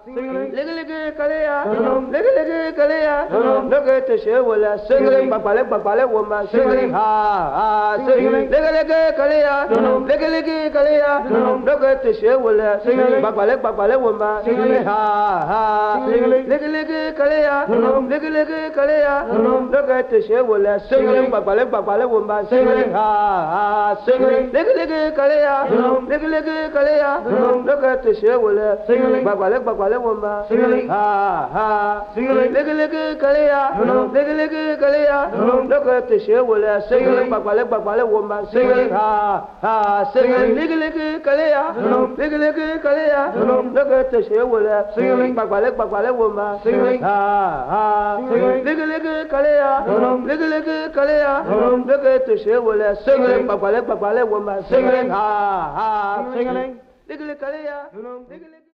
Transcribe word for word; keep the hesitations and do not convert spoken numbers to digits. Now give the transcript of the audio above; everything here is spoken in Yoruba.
ligi ligi kaleya, ligi ligi kaleya, loge te she wala singling papale papale woma singling ha ha singling ligi ligi kaleya, ligi ligi kaleya, loge te she wala singling papale papale woma singling ha ha singling ligi ligi kaleya, ligi ligi kaleya, loge te she wala singling papale papale woma singling ha ha singling ligi ligi kaleya, ligi ligi kaleya, loge te she wala singling papale papale woma singling ha ha singling ligi ligi kaleya, ligi ligi kaleya, loge te she wala singling papale papale woma singling ha ha singling ligi ligi kaleya, ligi ligi kaleya, loge te she wala singling papale papale woma singling ha ha singling ligi ligi kaleya, ligi ligi kaleya, loge te she wala singling papale papale woma singling ha ha singling ligi ligi kaleya, ligi ligi